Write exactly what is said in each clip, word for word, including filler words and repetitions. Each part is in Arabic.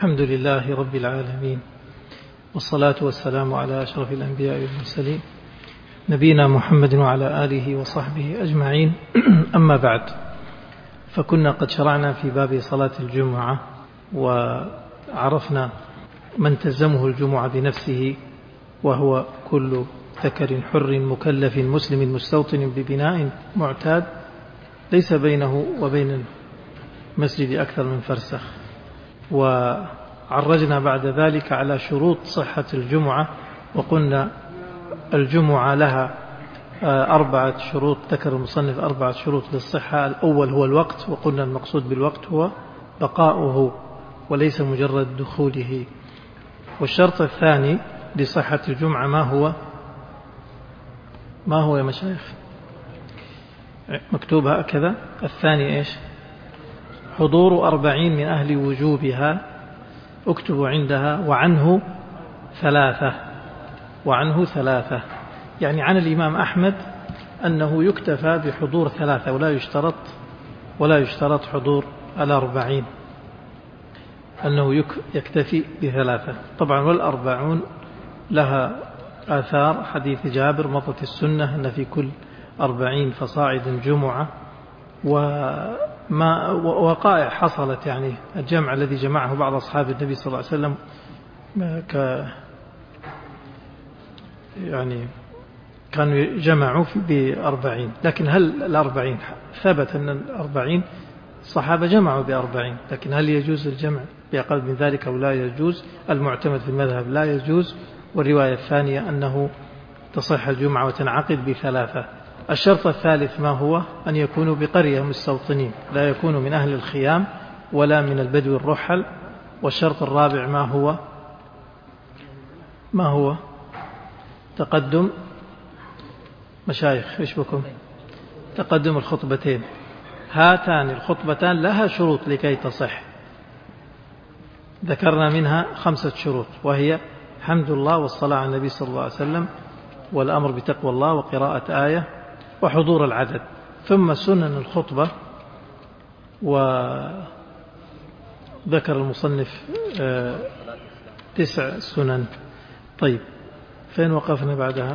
الحمد لله رب العالمين، والصلاة والسلام على أشرف الأنبياء والمرسلين نبينا محمد وعلى آله وصحبه أجمعين. أما بعد، فكنا قد شرعنا في باب صلاة الجمعة، وعرفنا من تلزمه الجمعة بنفسه، وهو كل ذكر حر مكلف مسلم مستوطن ببناء معتاد ليس بينه وبين المسجد أكثر من فرسخ. وعرجنا بعد ذلك على شروط صحة الجمعة، وقلنا الجمعة لها أربعة شروط، ذكر المصنف أربعة شروط للصحة. الأول هو الوقت، وقلنا المقصود بالوقت هو بقاؤه وليس مجرد دخوله. والشرط الثاني لصحة الجمعة ما هو ما هو يا مشايخ؟ مكتوب هكذا. الثاني إيش؟ حضور أربعين من أهل وجوبها، اكتبوا عندها وعنه ثلاثة وعنه ثلاثة يعني عن الإمام أحمد أنه يكتفى بحضور ثلاثة ولا يشترط ولا يشترط حضور الأربعين، أنه يكتفي بثلاثة. طبعا والأربعون لها آثار، حديث جابر مضت السنة أن في كل أربعين فصاعد جمعة، وما وقائع حصلت، يعني الجمع الذي جمعه بعض أصحاب النبي صلى الله عليه وسلم ك يعني كانوا جمعوا بأربعين. لكن هل الأربعين ثبت أن الأربعين الصحابة جمعوا بأربعين، لكن هل يجوز الجمع بأقل من ذلك أو لا يجوز؟ المعتمد في المذهب لا يجوز. والرواية الثانية أنه تصح الجمعة وتنعقد بثلاثة. الشرط الثالث ما هو؟ أن يكونوا بقرية مستوطنين، لا يكونوا من أهل الخيام ولا من البدو الرحل. والشرط الرابع ما هو؟ ما هو؟ تقدم مشايخ إيش بكم؟ تقدم الخطبتين. هاتان الخطبتان لها شروط لكي تصح، ذكرنا منها خمسة شروط، وهي حمد الله والصلاة على النبي صلى الله عليه وسلم والأمر بتقوى الله وقراءة آية وحضور العدد. ثم سنن الخطبة، وذكر المصنف تسع سنن. طيب، فين وقفنا بعدها؟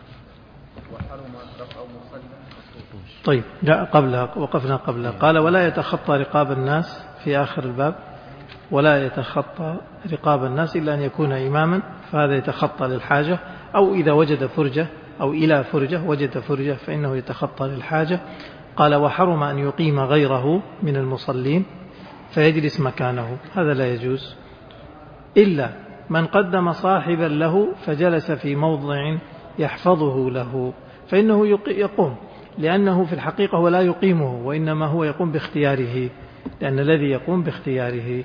طيب، لا قبلها، وقفنا قبلها. قال ولا يتخطى رقاب الناس في آخر الباب، ولا يتخطى رقاب الناس إلا أن يكون إماما، فهذا يتخطى للحاجة، أو إذا وجد فرجة أو إلى فرجة وجد فرجة فإنه يتخطى للحاجة. قال وحرم أن يقيم غيره من المصلين فيجلس مكانه، هذا لا يجوز، إلا من قدم صاحبا له فجلس في موضع يحفظه له فإنه يقوم، لأنه في الحقيقة هو لا يقيمه، وإنما هو يقوم باختياره، لأن الذي يقوم باختياره.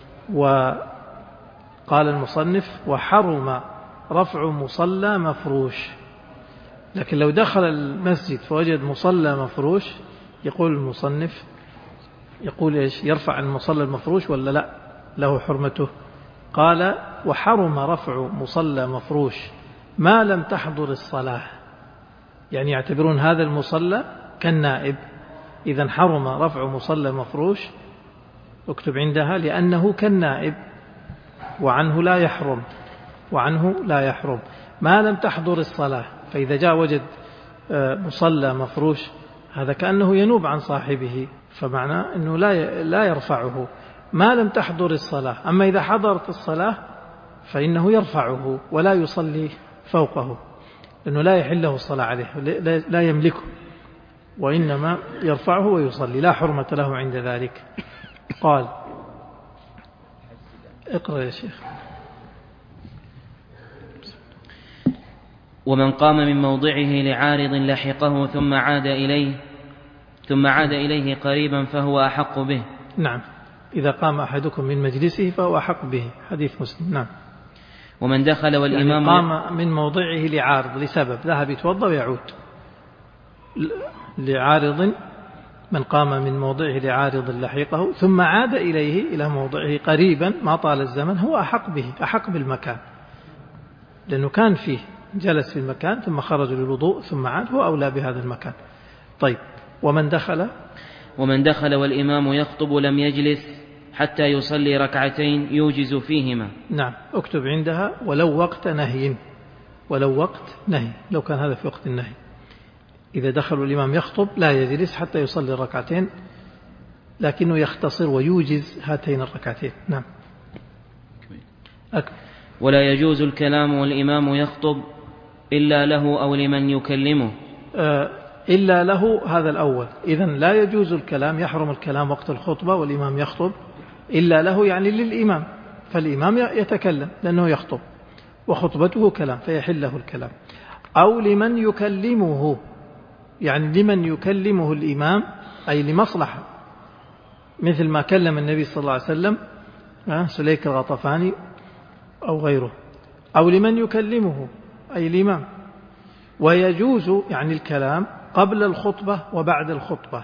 وقال المصنف وحرم رفع مصلى مفروش. لكن لو دخل المسجد فوجد مصلى مفروش، يقول المصنف يقول إيش؟ يرفع المصلى المفروش ولا لا؟ له حرمته. قال وحرم رفع مصلى مفروش ما لم تحضر الصلاة، يعني يعتبرون هذا المصلى كالنائب. إذن حرم رفع مصلى مفروش، اكتب عندها، لأنه كالنائب، وعنه لا يحرم وعنه لا يحرم ما لم تحضر الصلاة. فإذا جاء وجد مصلى مفروش هذا كأنه ينوب عن صاحبه، فمعناه أنه لا لا يرفعه ما لم تحضر الصلاة. أما إذا حضرت الصلاة فإنه يرفعه ولا يصلي فوقه، لأنه لا يحله الصلاة عليه، لا يملكه، وإنما يرفعه ويصلي، لا حرمة له عند ذلك. قال اقرأ يا شيخ. ومن قام من موضعه لعارض لحقه ثم عاد إليه ثم عاد إليه قريبا فهو أحق به. نعم، إذا قام أحدكم من مجلسه فهو أحق به، حديث مسلم. نعم. ومن دخل والإمام يعني قام من موضعه لعارض، لسبب، ذهب يتوضأ ويعود لعارض. من قام من موضعه لعارض لحقه ثم عاد إليه إلى موضعه قريبا ما طال الزمن، هو أحق به، أحق بالمكان، لأنه كان فيه، جلس في المكان ثم خرج للوضوء ثم عاد، هو أولى بهذا المكان. طيب، ومن دخل ومن دخل والإمام يخطب لم يجلس حتى يصلي ركعتين يوجز فيهما. نعم، اكتب عندها ولو وقت نهي، ولو وقت نهي، لو كان هذا في وقت النهي. إذا دخل الإمام يخطب لا يجلس حتى يصلي الركعتين، لكنه يختصر ويوجز هاتين الركعتين. نعم. أكبر. ولا يجوز الكلام والإمام يخطب إلا له أو لمن يكلمه. آه إلا له، هذا الأول. إذن لا يجوز الكلام، يحرم الكلام وقت الخطبة والإمام يخطب، إلا له يعني للإمام، فالإمام يتكلم لأنه يخطب وخطبته كلام فيحل له الكلام. أو لمن يكلمه، يعني لمن يكلمه الإمام أي لمصلحة، مثل ما كلم النبي صلى الله عليه وسلم سليك الغطفاني أو غيره. أو لمن يكلمه أي الإمام. ويجوز يعني الكلام قبل الخطبة وبعد الخطبة،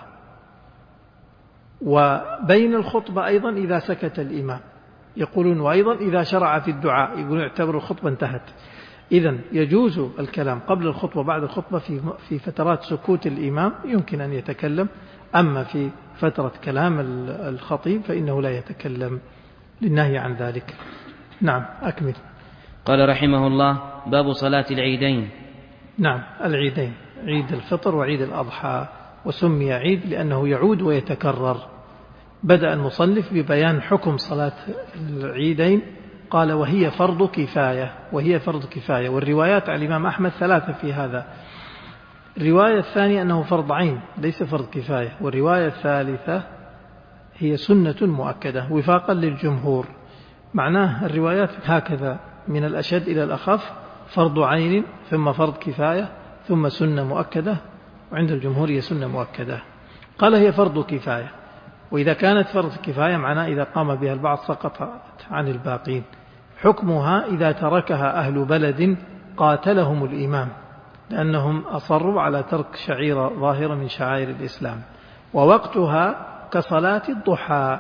وبين الخطبة أيضا إذا سكت الإمام. يقولون وأيضا إذا شرع في الدعاء، يقولون اعتبروا الخطبة انتهت. إذن يجوز الكلام قبل الخطبة وبعد الخطبة في في فترات سكوت الإمام يمكن أن يتكلم، أما في فترة كلام الخطيب فإنه لا يتكلم للنهي عن ذلك. نعم، أكمل. قال رحمه الله: باب صلاة العيدين. نعم، العيدين، عيد الفطر وعيد الأضحى، وسمي عيد لأنه يعود ويتكرر. بدأ المصنف ببيان حكم صلاة العيدين، قال وهي فرض كفاية، وهي فرض كفاية. والروايات عن الإمام أحمد ثلاثة في هذا. الرواية الثانية أنه فرض عين ليس فرض كفاية، والرواية الثالثة هي سنة مؤكدة وفاقا للجمهور. معناه الروايات هكذا من الأشد إلى الأخف: فرض عين ثم فرض كفاية ثم سنة مؤكدة، وعند الجمهور هي سنة مؤكدة. قال هي فرض كفاية، وإذا كانت فرض كفاية معناه إذا قام بها البعض سقطت عن الباقين. حكمها إذا تركها أهل بلد قاتلهم الإمام، لأنهم أصروا على ترك شعيرة ظاهرة من شعائر الإسلام. ووقتها كصلاة الضحى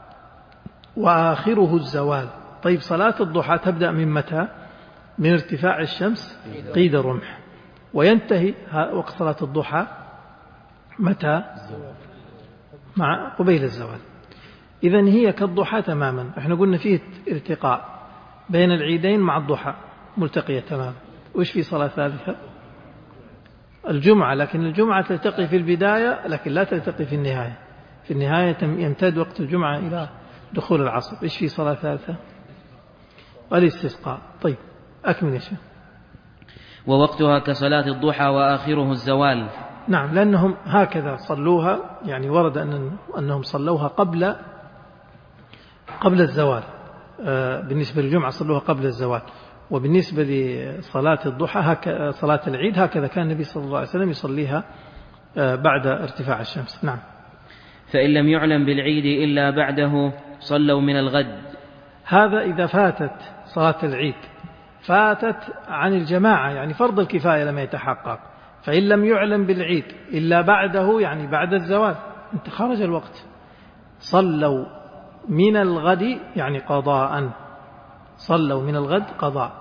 وآخره الزوال. طيب، صلاة الضحى تبدأ من متى؟ من ارتفاع الشمس قيد رمح، وينتهي وقت صلاة الضحى متى؟ مع قبيل الزوال. إذن هي كالضحى تماما. احنا قلنا فيه ارتقاء بين العيدين مع الضحى ملتقية تماما. وإيش في صلاة ثالثة؟ الجمعة، لكن الجمعة تلتقي في البداية لكن لا تلتقي في النهاية. في النهاية يمتد وقت الجمعة إلى دخول العصر. إيش في صلاة ثالثة؟ الاستسقاء. طيب، أكمل يا شيخ. ووقتها كصلاة الضحى وآخره الزوال. نعم، لأنهم هكذا صلوها، يعني ورد أن أنهم صلوها قبل قبل الزوال. بالنسبة للجمعة صلوها قبل الزوال، وبالنسبة لصلاة الضحى هك صلاة العيد هكذا كان النبي صلى الله عليه وسلم يصليها بعد ارتفاع الشمس. نعم. فإن لم يعلم بالعيد إلا بعده صلوا من الغد. هذا إذا فاتت صلاة العيد، فاتت عن الجماعة، يعني فرض الكفاية لما يتحقق. فإن لم يعلم بالعيد إلا بعده، يعني بعد الزوال، انت خرج الوقت، صلوا من الغد يعني قضاء، صلوا من الغد قضاء.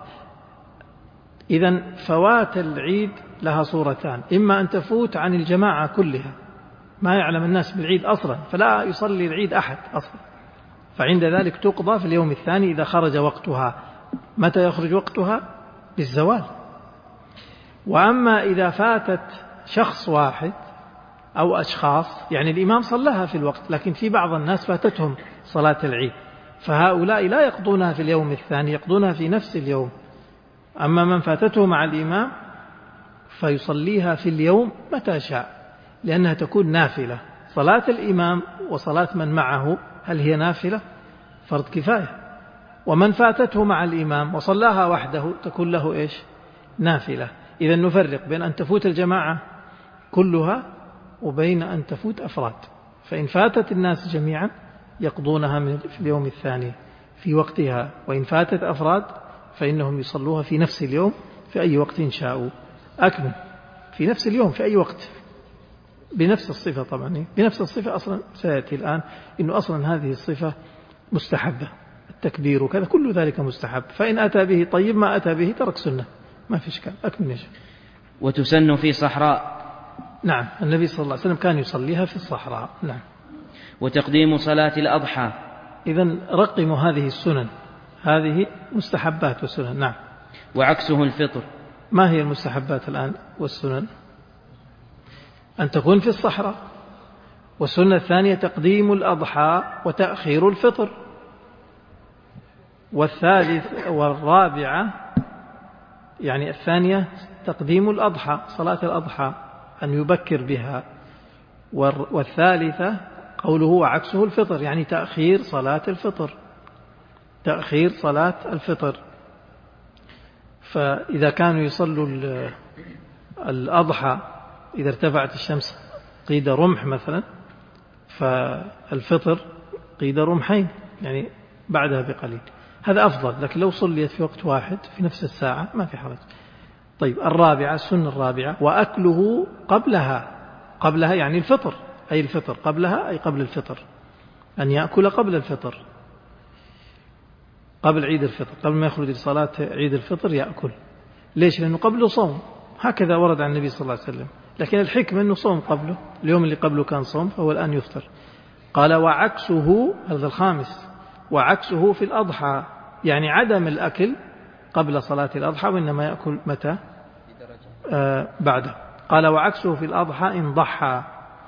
إذن فوات العيد لها صورتان: إما أن تفوت عن الجماعة كلها، ما يعلم الناس بالعيد أصلا فلا يصلي العيد أحد أصلا، فعند ذلك تقضى في اليوم الثاني إذا خرج وقتها. متى يخرج وقتها؟ بالزوال. وأما إذا فاتت شخص واحد أو أشخاص، يعني الإمام صلىها في الوقت لكن في بعض الناس فاتتهم صلاة العيد، فهؤلاء لا يقضونها في اليوم الثاني، يقضونها في نفس اليوم. أما من فاتته مع الإمام فيصليها في اليوم متى شاء، لأنها تكون نافلة. صلاة الإمام وصلاة من معه هل هي نافلة؟ فرض كفاية. ومن فاتته مع الإمام وصلاها وحده تكون له إيش؟ نافلة. إذا نفرق بين أن تفوت الجماعة كلها وبين أن تفوت أفراد. فإن فاتت الناس جميعا يقضونها في اليوم الثاني في وقتها، وإن فاتت أفراد فإنهم يصلوها في نفس اليوم في أي وقت شاءوا. أكمل. في نفس اليوم في أي وقت بنفس الصفة. طبعا بنفس الصفة أصلا سيأتي الآن إنه أصلا هذه الصفة مستحبة، التكبير وكذا كل ذلك مستحب. فإن أتى به طيب، ما أتى به ترك سنة، ما في إشكال. أكمل يا شيخ. وتسن في صحراء. نعم، النبي صلى الله عليه وسلم كان يصليها في الصحراء. نعم. وتقديم صلاة الأضحى. إذن رقموا هذه السنن، هذه مستحبات وسنن. نعم. وعكسه الفطر. ما هي المستحبات الآن والسنن؟ أن تكون في الصحراء. والسنة الثانية تقديم الأضحى وتأخير الفطر. والثالث والرابعة يعني الثانية تقديم الأضحى، صلاة الأضحى أن يبكر بها. والثالثة قوله وعكسه الفطر، يعني تأخير صلاة الفطر، تأخير صلاة الفطر. فإذا كانوا يصلوا الأضحى إذا ارتفعت الشمس قيد رمح مثلا، فالفطر قيد رمحين يعني بعدها بقليل، هذا أفضل. لكن لو صليت في وقت واحد في نفس الساعة ما في حرج. طيب الرابعة، السنة الرابعة وأكله قبلها، قبلها يعني الفطر، أي الفطر قبلها أي قبل الفطر، أن يأكل قبل الفطر، قبل عيد الفطر، قبل ما يخرج لصلاة عيد الفطر يأكل. ليش؟ لأنه قبله صوم، هكذا ورد عن النبي صلى الله عليه وسلم. لكن الحكمة أنه صوم قبله، اليوم اللي قبله كان صوم فهو الآن يفطر. قال وعكسه، هذا الخامس، وعكسه في الأضحى، يعني عدم الأكل قبل صلاة الأضحى وإنما يأكل متى؟ آه بعده. قال وعكسه في الأضحى إن ضحى،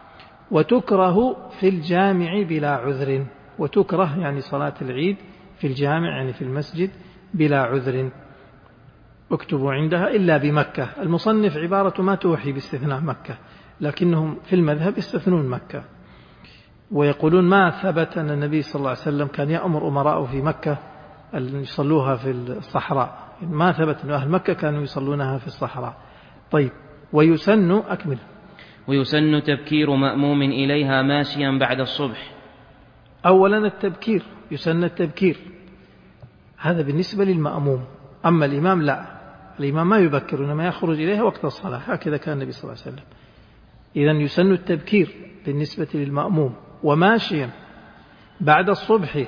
وتكره في الجامع بلا عذر. وتكره يعني صلاة العيد في الجامع يعني في المسجد بلا عذر، اكتبوا عندها إلا بمكة. المصنف عبارة ما توحي باستثناء مكة، لكنهم في المذهب يستثنون مكة ويقولون ما ثبت أن النبي صلى الله عليه وسلم كان يأمر أمراءه في مكة أن يصلوها في الصحراء، ما ثبت أن أهل مكة كانوا يصلونها في الصحراء. طيب ويسن، أكمل. ويسن تبكير مأموم إليها ماشيا بعد الصبح. أولا التبكير، يسن التبكير، هذا بالنسبة للمأموم. أما الإمام لا، الإمام ما يبكر إنما يخرج إليها وقت الصلاة، هكذا كان النبي صلى الله عليه وسلم. إذن يسن التبكير بالنسبة للمأموم، وماشيا بعد الصبح،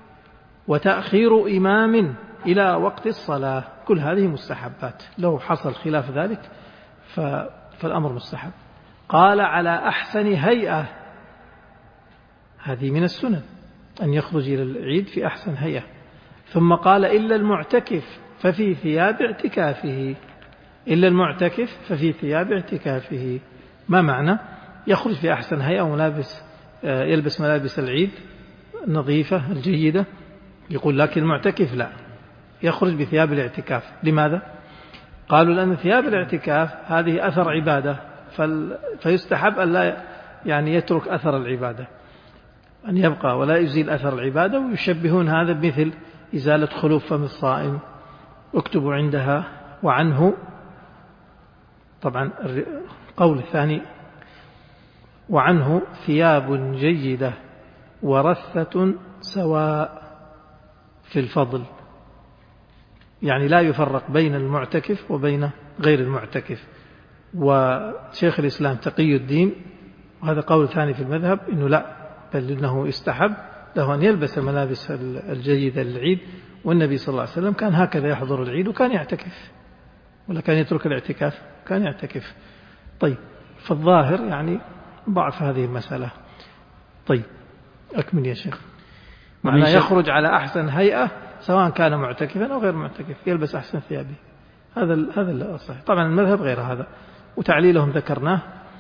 وتأخير إمام إلى وقت الصلاة، كل هذه مستحبات. لو حصل خلاف ذلك فالأمر مستحب. قال على أحسن هيئة، هذه من السنن أن يخرج إلى العيد في أحسن هيئة. ثم قال إلا المعتكف ففي ثياب اعتكافه، إلا المعتكف ففي ثياب اعتكافه. ما معنى؟ يخرج في أحسن هيئة وملابس، يلبس ملابس العيد النظيفة الجيدة، يقول لكن المعتكف لا، يخرج بثياب الاعتكاف. لماذا؟ قالوا لأن ثياب الاعتكاف هذه أثر عبادة، فيستحب أن لا يعني يترك أثر العبادة، أن يبقى ولا يزيل أثر العبادة. ويشبهون هذا بمثل إزالة خلوف فم الصائم، اكتبوا عندها. وعنه طبعا القول الثاني، وعنه ثياب جيدة ورثة سواء في الفضل، يعني لا يفرق بين المعتكف وبين غير المعتكف. وشيخ الإسلام تقي الدين، وهذا قول ثاني في المذهب، إنه لا، بل إنه يستحب له أن يلبس الملابس الجيدة للعيد. والنبي صلى الله عليه وسلم كان هكذا يحضر العيد وكان يعتكف، ولا كان يترك الاعتكاف، كان يعتكف. طيب فالظاهر يعني ضعف هذه المسألة. طيب أكمل يا شيخ. معنى يخرج على أحسن هيئة سواء كان معتكفا أو غير معتكف، يلبس أحسن ثيابه، هذا هذا الصحيح. طبعا المذهب غير هذا، وتعليلهم ذكرناه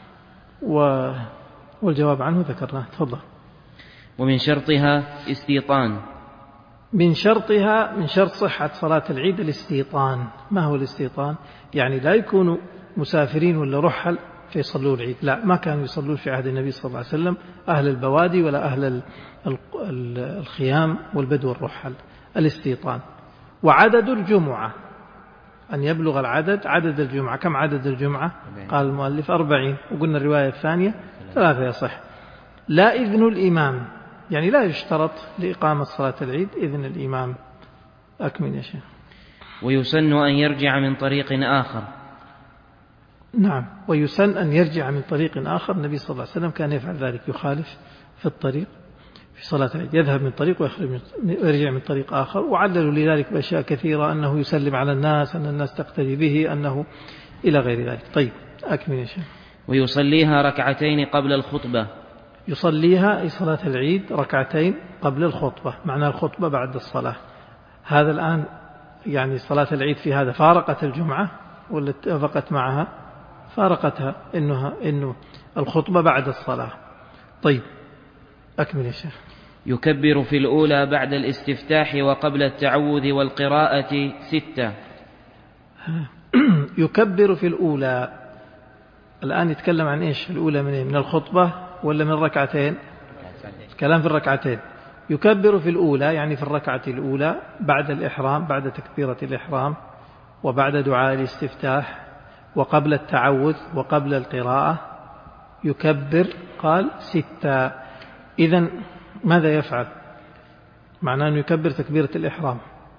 والجواب عنه ذكرناه. تفضل. ومن شرطها استيطان. من شرطها، من شرط صحة صلاة العيد الاستيطان. ما هو الاستيطان؟ يعني لا يكونوا مسافرين ولا رحل فيصلوا العيد، لا، ما كانوا يصلون في عهد النبي صلى الله عليه وسلم أهل البوادي ولا أهل الخيام والبدو الرحل. الاستيطان. وعدد الجمعة، أن يبلغ العدد عدد الجمعة. كم عدد الجمعة؟ قال المؤلف أربعين، وقلنا الرواية الثانية ثلاثة يصح. لا إذن الإمام، يعني لا يشترط لإقامة صلاة العيد إذن الإمام. أكمل يا شيخ. ويسن أن يرجع من طريق آخر. نعم، ويسن أن يرجع من طريق آخر. النبي صلى الله عليه وسلم كان يفعل ذلك، يخالف في الطريق في صلاة العيد، يذهب من طريق ويرجع من طريق آخر. وعللوا لذلك بأشياء كثيرة، أنه يسلم على الناس، أن الناس تقتدي به، أنه إلى غير ذلك. طيب أكمل يا شيخ. ويصليها ركعتين قبل الخطبة. يصليها أي صلاة العيد ركعتين قبل الخطبة، معنى الخطبة بعد الصلاة. هذا الآن يعني صلاة العيد في هذا فارقت الجمعة ولا اتفقت معها؟ فارقتها، إنها إنه الخطبة بعد الصلاة. طيب أكمل يا شيخ. يكبر في الأولى بعد الاستفتاح وقبل التعوذ والقراءة ستة. يكبر في الأولى، الآن يتكلم عن إيش الأولى؟ من من الخطبة ولا من الركعتين؟ كلام في الركعتين. يكبر في الأولى يعني في الركعة الأولى بعد الإحرام، بعد تكبيرة الإحرام وبعد دعاء الاستفتاح وقبل التعوذ وقبل القراءة يكبر، قال ستة. إذن ماذا يفعل؟ معناه أنه يكبر تكبيرة الإحرام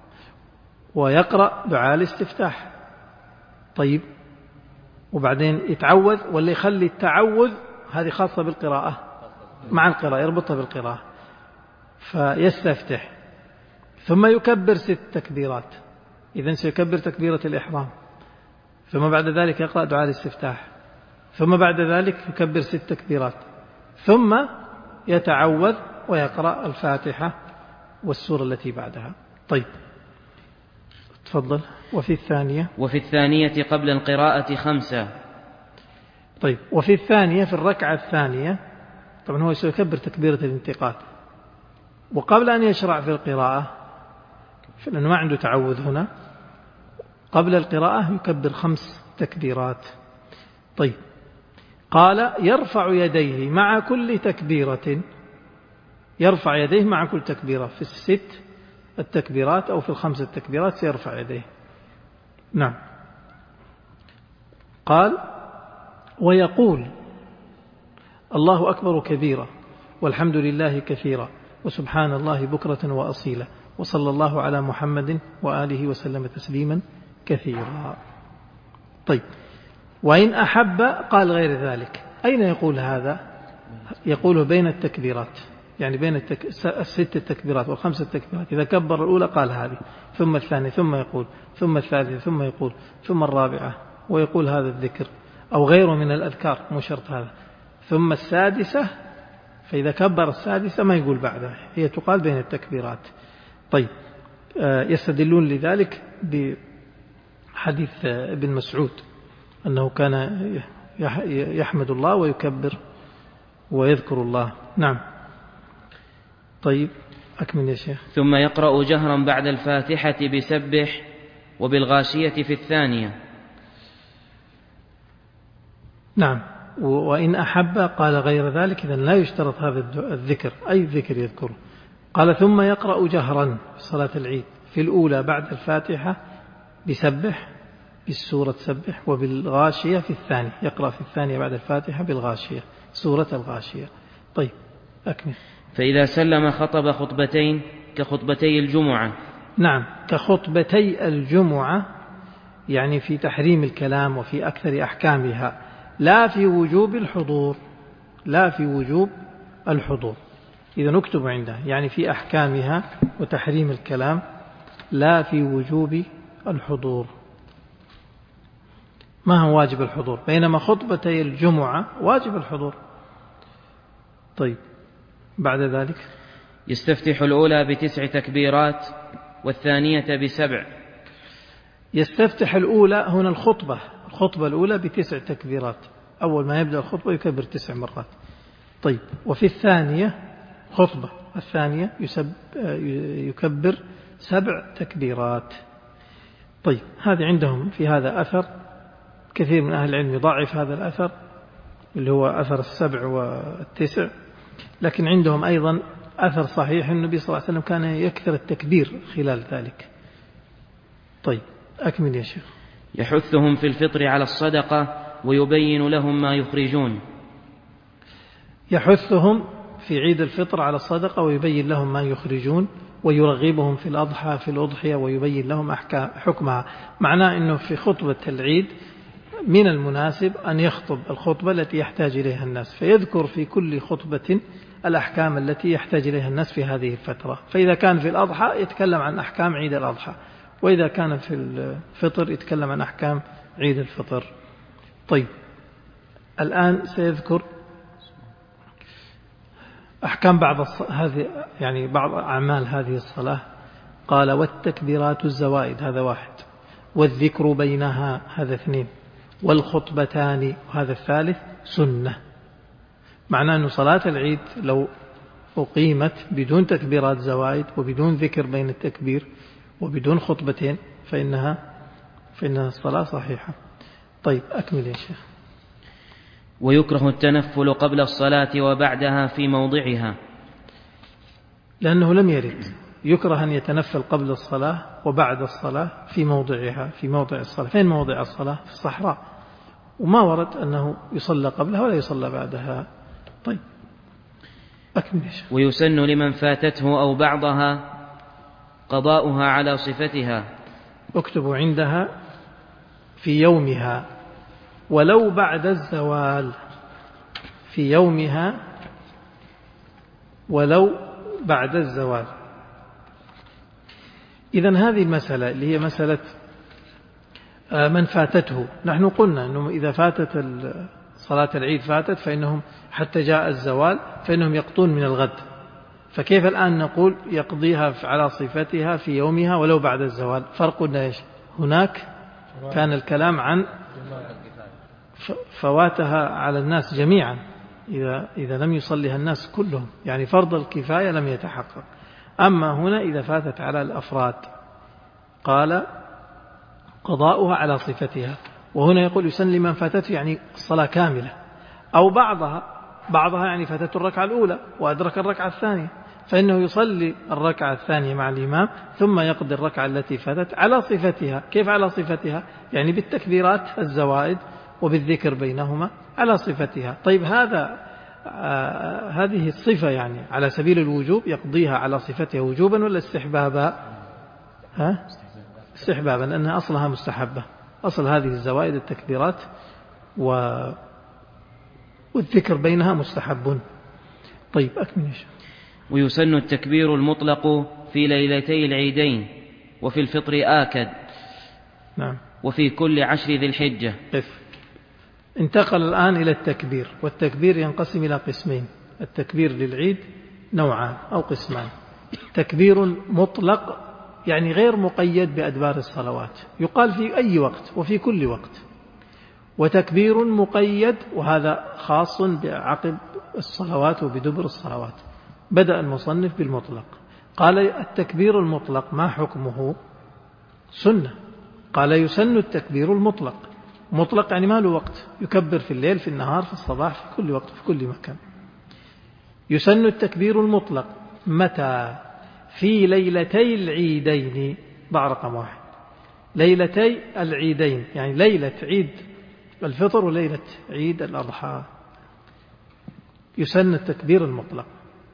ويقرأ دعاء الاستفتاح. طيب وبعدين يتعوذ ولا يخلي التعوذ هذه خاصة بالقراءة مع القراءة، يربطها بالقراءة، فيستفتح ثم يكبر ست تكبيرات. إذن سيكبر تكبيرة الإحرام ثم بعد ذلك يقرأ دعاء الاستفتاح ثم بعد ذلك يكبر ست تكبيرات ثم يتعوذ ويقرأ الفاتحة والسورة التي بعدها. طيب تفضل. وفي الثانية وفي الثانية قبل القراءة خمسة. طيب وفي الثانية في الركعة الثانية طبعا هو سيكبر تكبيرة الانتقال، وقبل أن يشرع في القراءة لأنه ما عنده تعوذ هنا، قبل القراءة يكبر خمس تكبيرات. طيب قال يرفع يديه مع كل تكبيرة، يرفع يديه مع كل تكبيرة في الست التكبيرات أو في الخمس التكبيرات سيرفع يديه. نعم. قال ويقول الله أكبر كبيرا والحمد لله كثيرا وسبحان الله بكرة وأصيلا وصلى الله على محمد وآله وسلم تسليما كثيرا. طيب وإن أحب قال غير ذلك. أين يقول هذا؟ يقوله بين التكبيرات، يعني بين التك... الست التكبيرات والخمس التكبيرات. إذا كبر الأولى قال هذه ثم الثانية ثم يقول ثم الثالثة ثم يقول ثم الرابعة ويقول هذا الذكر أو غيره من الأذكار، مو شرط هذا، ثم السادسة. فإذا كبر السادسة ما يقول بعدها، هي تقال بين التكبيرات. طيب يستدلون لذلك بحديث ابن مسعود أنه كان يحمد الله ويكبر ويذكر الله. نعم. طيب أكمل يا شيخ. ثم يقرأ جهرا بعد الفاتحة بسبح وبالغاشية في الثانية. نعم. وإن أحب قال غير ذلك، إذن لا يشترط هذا الذكر، أي ذكر يذكره. قال ثم يقرأ جهرا في صلاة العيد في الأولى بعد الفاتحة بسبح بالسورة سبح وبالغاشية في الثانية، يقرأ في الثانية بعد الفاتحة بالغاشية سورة الغاشية. طيب أكمل. فإذا سلم خطب خطبتين كخطبتي الجمعة. نعم كخطبتي الجمعة، يعني في تحريم الكلام وفي أكثر أحكامها، لا في وجوب الحضور، لا في وجوب الحضور. إذا نكتب عنده يعني في أحكامها وتحريم الكلام لا في وجوب الحضور، ما هو واجب الحضور، بينما خطبتي الجمعة واجب الحضور. طيب بعد ذلك يستفتح الأولى بتسع تكبيرات والثانية بسبع. يستفتح الأولى هنا الخطبة، الخطبة الأولى بتسع تكبيرات، أول ما يبدأ الخطبة يكبر تسع مرات. طيب وفي الثانية خطبة الثانية يسب يكبر سبع تكبيرات. طيب هذه عندهم في هذا أثر، كثير من أهل العلم يضاعف هذا الأثر اللي هو أثر السبع والتسع، لكن عندهم أيضا أثر صحيح النبي صلى الله عليه وسلم كان يكثر التكبير خلال ذلك. طيب أكمل يا شيخ. يحثهم في الفطر على الصدقة ويبين لهم ما يخرجون. يحثهم في عيد الفطر على الصدقة ويبين لهم ما يخرجون، ويرغبهم في الأضحى في الأضحية ويبين لهم أحكام حكمها. معناه أنه في خطبة العيد من المناسب أن يخطب الخطبة التي يحتاج إليها الناس، فيذكر في كل خطبة الأحكام التي يحتاج إليها الناس في هذه الفترة. فإذا كان في الأضحى يتكلم عن أحكام عيد الأضحى، وإذا كان في الفطر يتكلم عن أحكام عيد الفطر. طيب الآن سيذكر أحكام بعض الص... هذه يعني بعض أعمال هذه الصلاة. قال والتكبيرات الزوائد هذا واحد، والذكر بينها هذا اثنين، والخطبتان وهذا الثالث سنة. معناه أن صلاة العيد لو أقيمت بدون تكبيرات زوائد وبدون ذكر بين التكبير وبدون خطبتين فإنها فإنها الصلاة صحيحة. طيب أكمل يا شيخ. ويكره التنفل قبل الصلاة وبعدها في موضعها، لأنه لم يرد. يكره أن يتنفل قبل الصلاة وبعد الصلاة في موضعها، في موضع الصلاة. فين موضع الصلاة؟ في الصحراء، وما ورد أنه يصلى قبلها ولا يصلى بعدها. طيب أكمل يا شيخ. ويسن لمن فاتته أو بعضها قضاؤها على صفتها. اكتبوا عندها في يومها ولو بعد الزوال، في يومها ولو بعد الزوال. إذن هذه المسألة اللي هي مسألة من فاتته، نحن قلنا أنه إذا فاتت صلاة العيد فاتت فإنهم حتى جاء الزوال فإنهم يقضون من الغد. فكيف الآن نقول يقضيها على صفتها في يومها ولو بعد الزوال؟ فرقنا إيش؟ هناك كان الكلام عن فواتها على الناس جميعا إذا, إذا لم يصليها الناس كلهم، يعني فرض الكفاية لم يتحقق. أما هنا إذا فاتت على الأفراد قال قضاؤها على صفتها. وهنا يقول يسن لمن فاتته يعني الصلاة كاملة، أو بعضها، بعضها يعني فاتته الركعة الأولى وأدرك الركعة الثانية، فإنه يصلي الركعة الثانية مع الإمام ثم يقضي الركعة التي فاتت على صفتها. كيف على صفتها؟ يعني بالتكبيرات الزوائد وبالذكر بينهما على صفتها. طيب هذا آه هذه الصفة يعني على سبيل الوجوب يقضيها على صفتها وجوبا ولا استحبابا؟ ها؟ استحبابا، لأنها أصلها مستحبة. أصل هذه الزوائد التكبيرات و... والذكر بينها مستحب. طيب أكمل. ويسن التكبير المطلق في ليلتي العيدين وفي الفطر آكد. نعم. وفي كل عشر ذي الحجة. قف. انتقل الآن إلى التكبير، والتكبير ينقسم إلى قسمين. التكبير للعيد نوعان أو قسمان. تكبير مطلق يعني غير مقيد بأدبار الصلوات، يقال في أي وقت وفي كل وقت. وتكبير مقيد وهذا خاص بعقب الصلوات وبدبر الصلوات. بدأ المصنف بالمطلق، قال التكبير المطلق ما حكمه؟ سنة. قال يسن التكبير المطلق. مطلق يعني ما له وقت، يكبر في الليل في النهار في الصباح في كل وقت في كل مكان. يسن التكبير المطلق متى؟ في ليلتي العيدين. ضع رقم واحد، ليلتي العيدين يعني ليلة عيد الفطر وليلة عيد الأضحى. يسن التكبير المطلق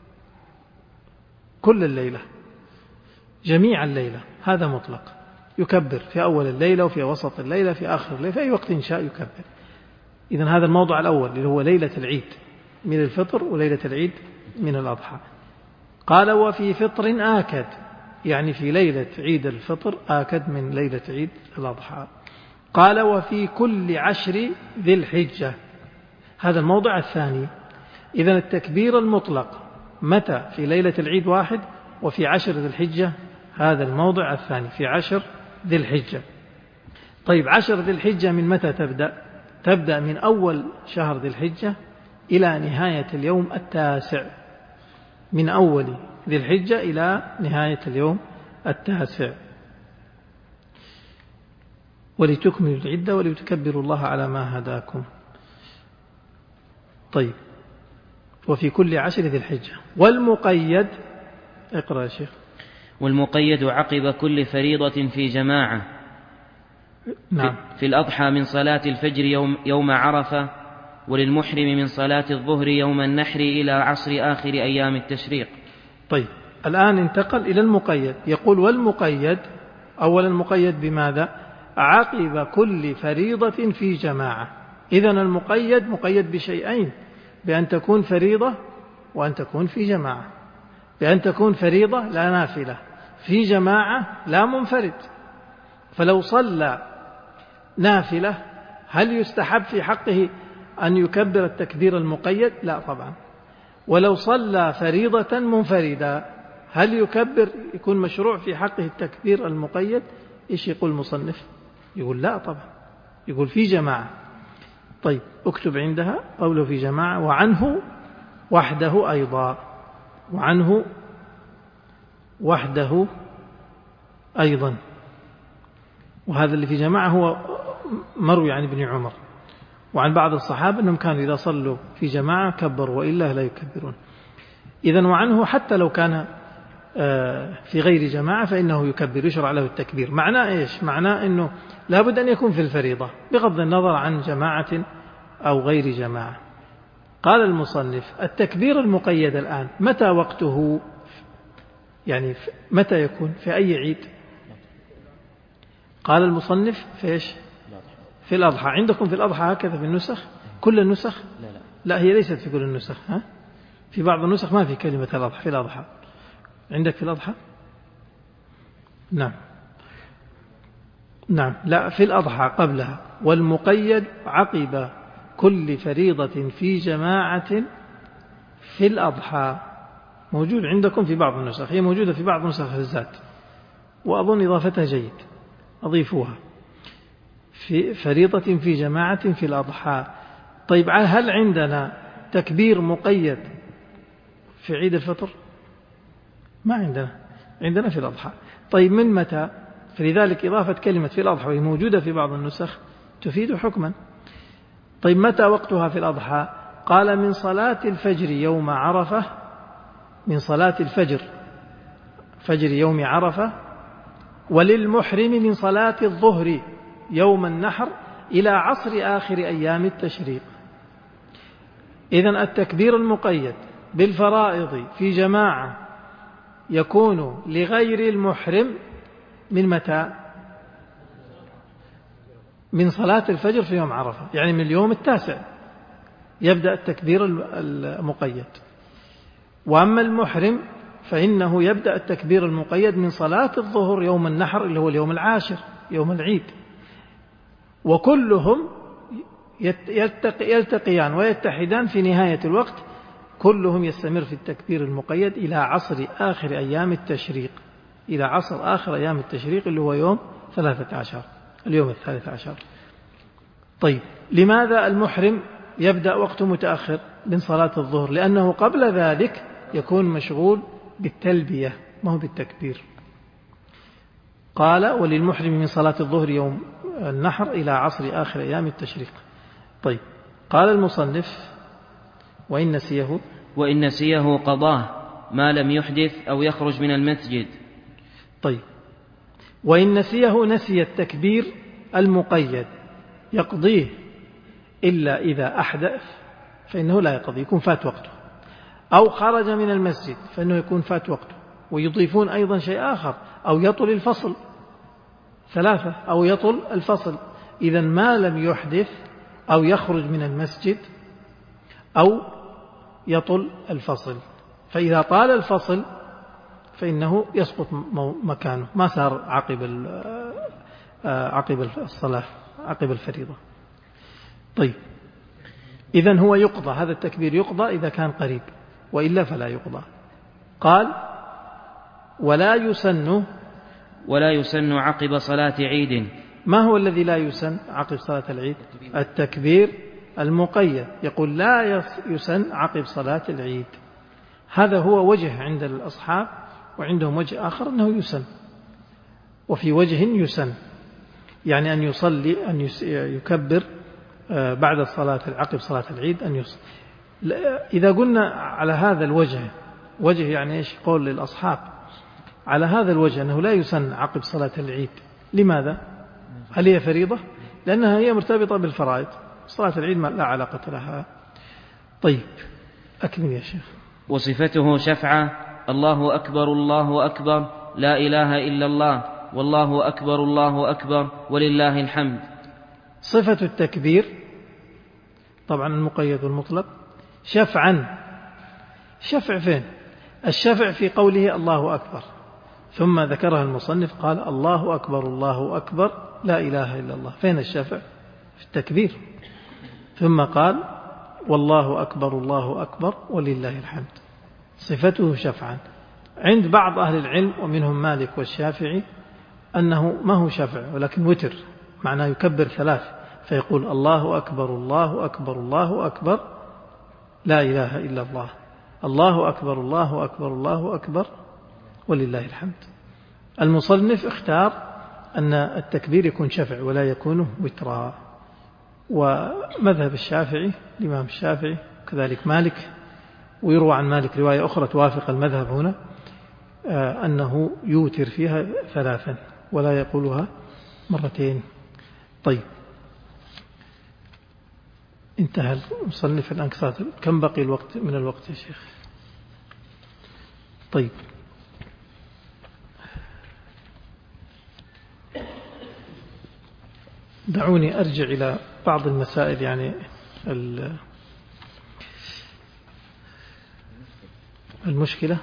كل الليلة، جميع الليلة، هذا مطلق. يكبر في أول الليلة وفي وسط الليلة في آخر الليلة، في أي وقت شاء يكبر. إذن هذا الموضوع الأول اللي هو ليلة العيد من الفطر وليلة العيد من الأضحى. قال وفي فطر آكد يعني في ليلة عيد الفطر آكد من ليلة عيد الأضحى. قال وفي كل عشر ذي الحجة. هذا الموضع الثاني. إذن التكبير المطلق متى؟ في ليلة العيد واحد، وفي عشر ذي الحجة هذا الموضع الثاني في عشر ذي الحجة. طيب عشر ذي الحجة من متى تبدأ؟ تبدأ من أول شهر ذي الحجة إلى نهاية اليوم التاسع، من أول ذي الحجة إلى نهاية اليوم التاسع. ولتكملوا العدة ولتكبروا الله على ما هداكم. طيب وفي كل عشر ذي الحجة. والمقيد، اقرأ يا شيخ. والمقيد عقب كل فريضة في جماعة. نعم. في الأضحى من صلاة الفجر يوم, يوم عرفة، وللمحرم من صلاة الظهر يوم النحر إلى عصر آخر أيام التشريق. طيب الآن انتقل إلى المقيد. يقول والمقيد، أولا المقيد بماذا؟ عقب كل فريضة في جماعة. إذن المقيد مقيد بشيئين، بأن تكون فريضة وأن تكون في جماعة. بأن تكون فريضة لا نافلة، في جماعة لا منفرد. فلو صلى نافلة هل يستحب في حقه أن يكبر التكبير المقيد؟ لا طبعا. ولو صلى فريضة منفردا هل يكبر؟ يكون مشروع في حقه التكبير المقيد؟ إيش يقول المصنف؟ يقول لا طبعا، يقول في جماعة. طيب اكتب عندها قوله في جماعة وعنه وحده أيضا، وعنه وحده أيضا. وهذا اللي في جماعة هو مروي عن ابن عمر وعن بعض الصحابة أنهم كانوا إذا صلوا في جماعة كبروا وإلا لا يكبرون. إذن وعنه حتى لو كان في غير جماعة فإنه يكبر، يشرع له التكبير. معناه إيش؟ معناه أنه لابد أن يكون في الفريضة بغض النظر عن جماعة أو غير جماعة. قال المصنف التكبير المقيد الآن متى وقته؟ يعني متى يكون؟ في أي عيد؟ قال المصنف في إيش؟ في الأضحى. عندكم في الأضحى هكذا في النسخ؟ كل النسخ؟ لا لا, لا هي ليست في كل النسخ. ها؟ في بعض النسخ ما في كلمة الأضحى، في الأضحى. عندك في الأضحى؟ نعم نعم لا في الأضحى قبلها. والمقيد عقب كل فريضة في جماعة في الأضحى. موجود عندكم في بعض النسخ، هي موجودة في بعض نسخ الزاد وأظن إضافتها جيد، أضيفوها في فريضة في جماعة في الأضحى. طيب هل عندنا تكبير مقيد في عيد الفطر؟ ما عندنا، عندنا في الأضحى. طيب من متى؟ فلذلك إضافة كلمة في الأضحى وهي موجودة في بعض النسخ تفيد حكما. طيب متى وقتها في الأضحى؟ قال من صلاة الفجر يوم عرفة، من صلاة الفجر فجر يوم عرفة، وللمحرم من صلاة الظهر يوم النحر إلى عصر آخر أيام التشريق. إذن التكبير المقيد بالفرائض في جماعة يكون لغير المحرم من متى؟ من صلاة الفجر في يوم عرفة، يعني من اليوم التاسع يبدأ التكبير المقيد. وأما المحرم فإنه يبدأ التكبير المقيد من صلاة الظهر يوم النحر اللي هو اليوم العاشر يوم العيد. وكلهم يلتقيان ويتحدان في نهاية الوقت، كلهم يستمر في التكبير المقيد إلى عصر آخر أيام التشريق، إلى عصر آخر أيام التشريق اللي هو يوم ثلاثة عشر، اليوم الثالث عشر. طيب لماذا المحرم يبدأ وقته متأخر من صلاة الظهر؟ لأنه قبل ذلك يكون مشغول بالتلبية ما هو بالتكبير. قال وللمحرم من صلاة الظهر يوم النحر إلى عصر آخر أيام التشريق. طيب قال المصنف وإن نسيه وإن نسيه قضاه ما لم يحدث أو يخرج من المسجد. طيب وإن نسيه نسي التكبير المقيد يقضيه إلا إذا أحدث فإنه لا يقضي، يكون فات وقته، أو خرج من المسجد فإنه يكون فات وقته. ويضيفون أيضا شيء آخر، أو يطل الفصل، ثلاثة، أو يطل الفصل. إذا ما لم يحدث أو يخرج من المسجد أو يطل الفصل. فإذا طال الفصل فإنه يسقط مكانه، ما صار عقب عقب الصلاة عقب الفريضة. طيب إذن هو يقضى، هذا التكبير يقضى إذا كان قريب، وإلا فلا يقضى. قال ولا يسن ولا يسن عقب صلاة عيد. ما هو الذي لا يسن عقب صلاة العيد؟ التكبير المقيد. يقول لا يسن عقب صلاة العيد. هذا هو وجه عند الأصحاب، وعندهم وجه آخر أنه يسن، وفي وجه يسن يعني أن يصلي أن يكبر بعد الصلاة عقب صلاة العيد أن يصلي. إذا قلنا على هذا الوجه، وجه يعني إيش؟ قول للأصحاب على هذا الوجه أنه لا يسن عقب صلاة العيد. لماذا؟ هل هي فريضة؟ لأنها هي مرتبطة بالفرائض، صلاة العيد ما لا علاقة لها. طيب أكمل يا شيخ. وصفته شفعة: الله أكبر الله أكبر لا إله إلا الله والله أكبر الله أكبر ولله الحمد. صفة التكبير طبعا المقيد والمطلق شفعا. شفع فين؟ الشفع في قوله الله أكبر، ثم ذكرها المصنف قال الله أكبر الله أكبر لا إله إلا الله. فين الشفع؟ في التكبير. ثم قال والله أكبر الله أكبر ولله الحمد، صفته شفعا. عند بعض أهل العلم ومنهم مالك والشافعي أنه ما هو شفع ولكن وتر، معناه يكبر ثلاث، فيقول الله أكبر الله أكبر الله أكبر لا إله إلا الله، الله أكبر الله أكبر الله أكبر ولله الحمد. المصنف اختار أن التكبير يكون شفع ولا يكون وترا، ومذهب الشافعي الإمام الشافعي كذلك مالك، ويروى عن مالك رواية أخرى توافق المذهب هنا أنه يوتر فيها ثلاثا ولا يقولها مرتين. طيب انتهى المصنف الآن. كم بقي الوقت من الوقت يا شيخ؟ طيب دعوني أرجع إلى بعض المسائل، يعني المشكلة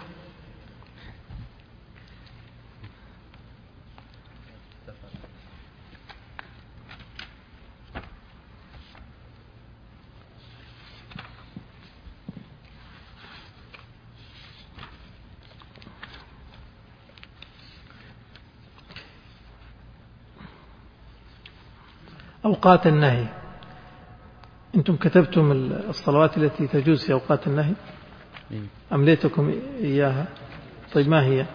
أوقات النهي. أنتم كتبتم الصلوات التي تجوز في أوقات النهي، أمليتكم إياها. طيب ما هي؟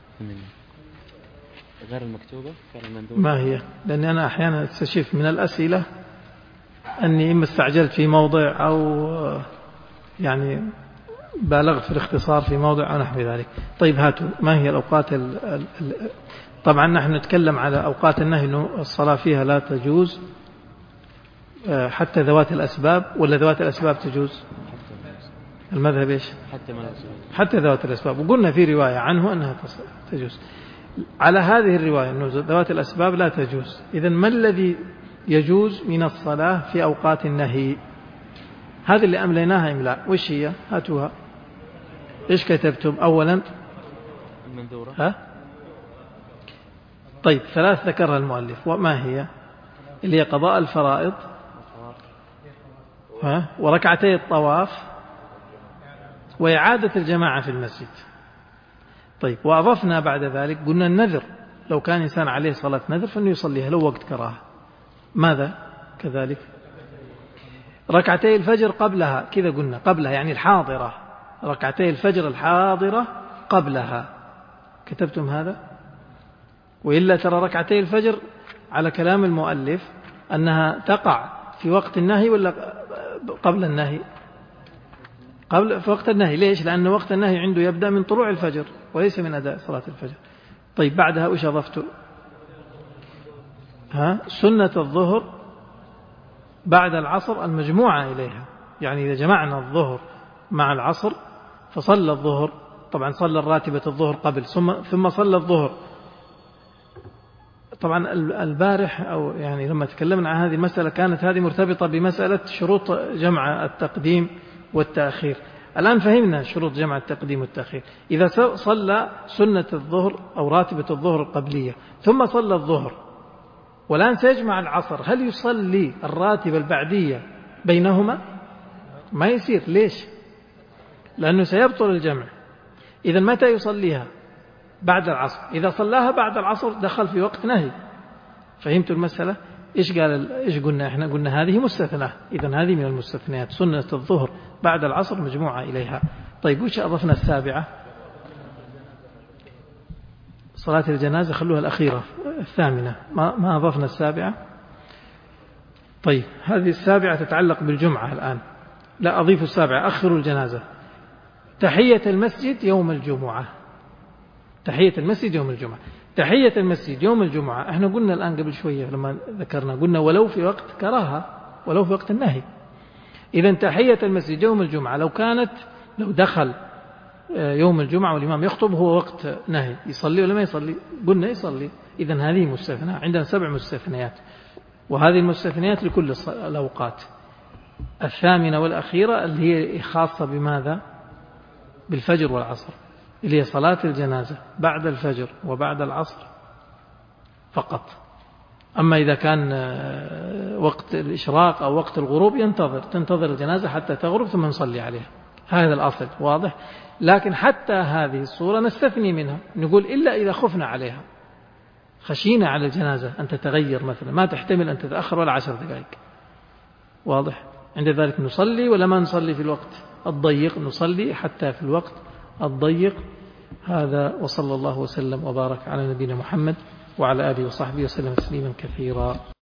غير المكتوبة ما هي؟ لأني أنا أحيانا استشف من الأسئلة أني إما استعجلت في موضع أو يعني بالغت في الاختصار في موضع أو نحو ذلك. طيب هاتوا ما هي الأوقات ال ال طبعا نحن نتكلم على أوقات النهي أنه الصلاة فيها لا تجوز حتى ذوات الأسباب، ولا ذوات الأسباب تجوز؟ المذهب إيش؟ حتى, حتى ذوات الأسباب، وقلنا في رواية عنه أنها تجوز. على هذه الرواية أنه ذوات الأسباب لا تجوز، إذن ما الذي يجوز من الصلاة في أوقات النهي؟ هذه اللي أمليناها إملاء، وش هي؟ هاتوها. إيش كتبتم أولا؟ المنذورة. ها؟ طيب ثلاث ذكرها المؤلف، وما هي؟ اللي هي قضاء الفرائض، ها؟ وركعتي الطواف، وإعادة الجماعة في المسجد. طيب وأضفنا بعد ذلك قلنا النذر، لو كان إنسان عليه صلاة نذر فإنه يصليها لو وقت كراهة. ماذا كذلك؟ ركعتي الفجر قبلها، كذا قلنا قبلها يعني الحاضرة، ركعتي الفجر الحاضرة قبلها، كتبتم هذا؟ وإلا ترى ركعتي الفجر على كلام المؤلف أنها تقع في وقت النهي ولا قبل النهي؟ قبل في وقت النهي. ليش؟ لأن وقت النهي عنده يبدأ من طلوع الفجر وليس من أداء صلاة الفجر. طيب بعدها وش أضفتوا؟ ها؟ سنة الظهر بعد العصر المجموعة إليها، يعني إذا جمعنا الظهر مع العصر فصلى الظهر، طبعا صلى الراتبة الظهر قبل ثم ثم صلى الظهر. طبعا البارح أو يعني لما تكلمنا عن هذه المسألة كانت هذه مرتبطة بمسألة شروط جمع التقديم والتأخير. الآن فهمنا شروط جمع التقديم والتأخير. إذا صلى سنة الظهر أو راتبة الظهر القبلية ثم صلى الظهر والآن سيجمع العصر، هل يصلي الراتبة البعدية بينهما؟ ما يصير. ليش؟ لأنه سيبطل الجمع. إذن متى يصليها؟ بعد العصر. إذا صلاها بعد العصر دخل في وقت نهي. فهمتوا المسألة؟ إيش قال إيش قلنا إحنا؟ قلنا هذه مستثناة، إذن هذه من المستثنيات، سنة الظهر بعد العصر مجموعة إليها. طيب وش أضفنا السابعة؟ صلاة الجنازة خلوها الأخيرة الثامنة، ما ما أضفنا السابعة. طيب هذه السابعة تتعلق بالجمعة الآن، لا أضيف السابعة، أخروا الجنازة. تحية المسجد يوم الجمعة، تحية المسجد يوم الجمعة. تحية المسجد يوم الجمعة احنا قلنا الآن قبل شوية لما ذكرنا، قلنا ولو في وقت كراهة ولو في وقت النهي. إذن تحية المسجد يوم الجمعة لو كانت لو دخل يوم الجمعة والإمام يخطب هو وقت نهي، يصلي ولا ما يصلي؟ قلنا يصلي. إذن هذه مستثناء، عندنا سبع مستثنيات، وهذه المستثنيات لكل الأوقات. الثامنة والأخيرة اللي هي خاصة بماذا؟ بالفجر والعصر، اللي هي صلاة الجنازة بعد الفجر وبعد العصر فقط. أما إذا كان وقت الإشراق أو وقت الغروب ينتظر تنتظر الجنازة حتى تغرب ثم نصلي عليها، هذا الأصل واضح. لكن حتى هذه الصورة نستثني منها، نقول إلا إذا خفنا عليها، خشينا على الجنازة أن تتغير مثلا، ما تحتمل أن تتأخر ولا عشر دقائق، واضح. عند ذلك نصلي، ولا ما نصلي في الوقت الضيق، نصلي حتى في الوقت الضيق. هذا وصلى الله وسلم وبارك على نبينا محمد وعلى آله وصحبه وسلم تسليما كثيرا.